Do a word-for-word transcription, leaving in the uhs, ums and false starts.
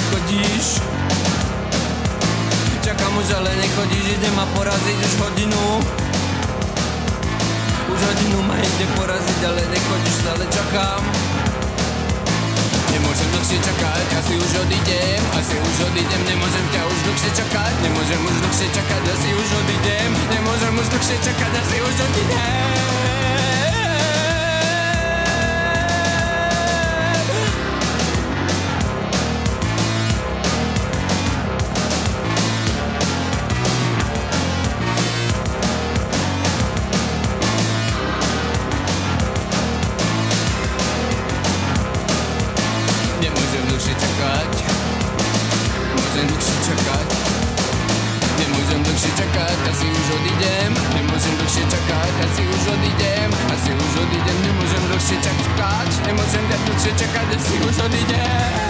nechodíš. Čakám už, ale nechodíš, ide ma poraziť už hodinu. Už hodinu ma ide poraziť, ale nechodíš, stále čakám. Nemôžem dlhšie čakať, asi už odídem, asi už odídem, nemôžem ťa už dlhšie čakať, nemôžem už dlhšie čakať, asi už odídem, nemôžem už dlhšie čakať, asi už odídem. Asi už odídem, nemôžem dlhšie čakať, nemôžem ťa dlhšie čakať, asi už odídem.